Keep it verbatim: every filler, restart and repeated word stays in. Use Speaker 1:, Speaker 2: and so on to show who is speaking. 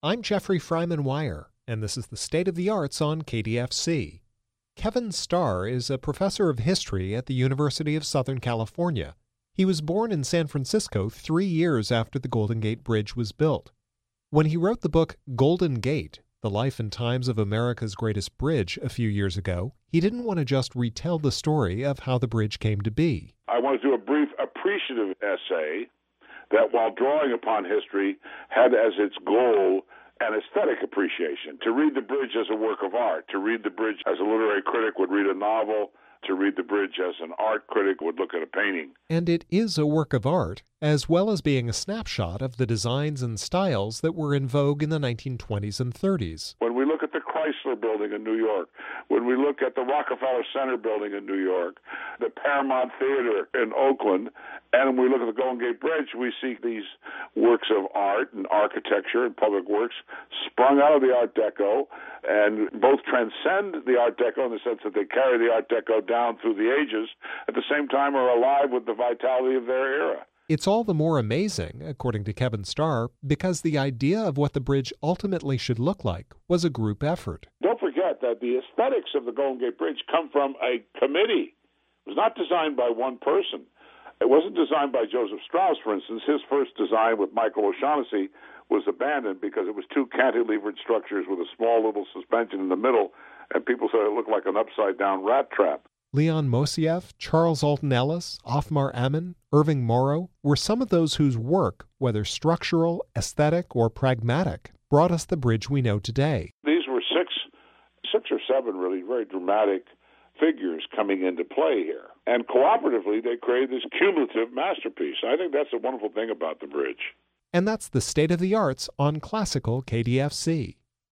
Speaker 1: I'm Jeffrey Fryman Wire, and this is the State of the Arts on K D F C. Kevin Starr is a professor of history at the University of Southern California. He was born in San Francisco three years after the Golden Gate Bridge was built. When he wrote the book Golden Gate, The Life and Times of America's Greatest Bridge a few years ago, he didn't want to just retell the story of how the bridge came to be.
Speaker 2: I want to do a brief appreciative essay that, while drawing upon history, had as its goal an aesthetic appreciation, to read the bridge as a work of art, to read the bridge as a literary critic would read a novel, to read the bridge as an art critic would look at a painting.
Speaker 1: And it is a work of art, as well as being a snapshot of the designs and styles that were in vogue in the nineteen twenties and thirties.
Speaker 2: When we look at the Chrysler Building in New York, when we look at the Rockefeller Center Building in New York, the Paramount Theater in Oakland, and when we look at the Golden Gate Bridge, we see these works of art and architecture and public works sprung out of the Art Deco, and both transcend the Art Deco in the sense that they carry the Art Deco down through the ages, at the same time are alive with the vitality of their era.
Speaker 1: It's all the more amazing, according to Kevin Starr, because the idea of what the bridge ultimately should look like was a group effort.
Speaker 2: Don't forget that the aesthetics of the Golden Gate Bridge come from a committee. It was not designed by one person. It wasn't designed by Joseph Strauss, for instance. His first design with Michael O'Shaughnessy was abandoned because it was two cantilevered structures with a small little suspension in the middle, and people said it looked like an upside-down rat trap.
Speaker 1: Leon Mosieff, Charles Alton Ellis, Othmar Ammann, Irving Morrow were some of those whose work, whether structural, aesthetic, or pragmatic, brought us the bridge we know today.
Speaker 2: These were six, six or seven really very dramatic figures coming into play here. And cooperatively, they created this cumulative masterpiece. I think that's a wonderful thing about the bridge.
Speaker 1: And that's the State of the Arts on Classical K D F C.